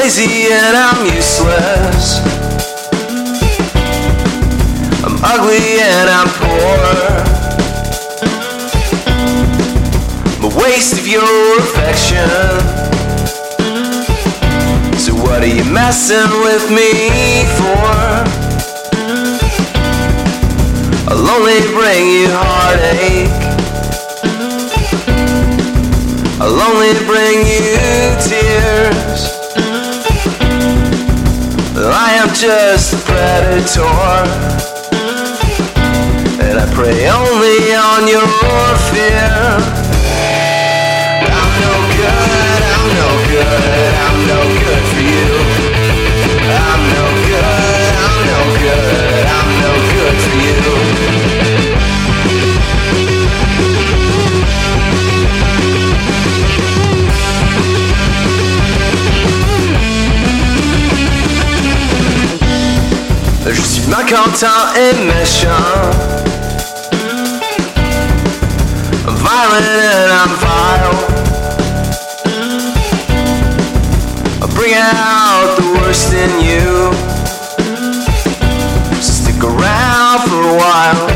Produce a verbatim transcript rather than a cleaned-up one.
lazy and I'm useless. I'm ugly and I'm poor. I'm a waste of your affection. So what are you messing with me for? I'll only bring you heartache. I'll only bring you tears. I am just a predator, and I prey only on your fear. I'm no good, I'm no good, I'm no good for you. I'm no good, I'm no good, I'm no good for you. Je suis mécontent et méchant. I'm violent and I'm vile. I bring out the worst in you. So stick around for a while.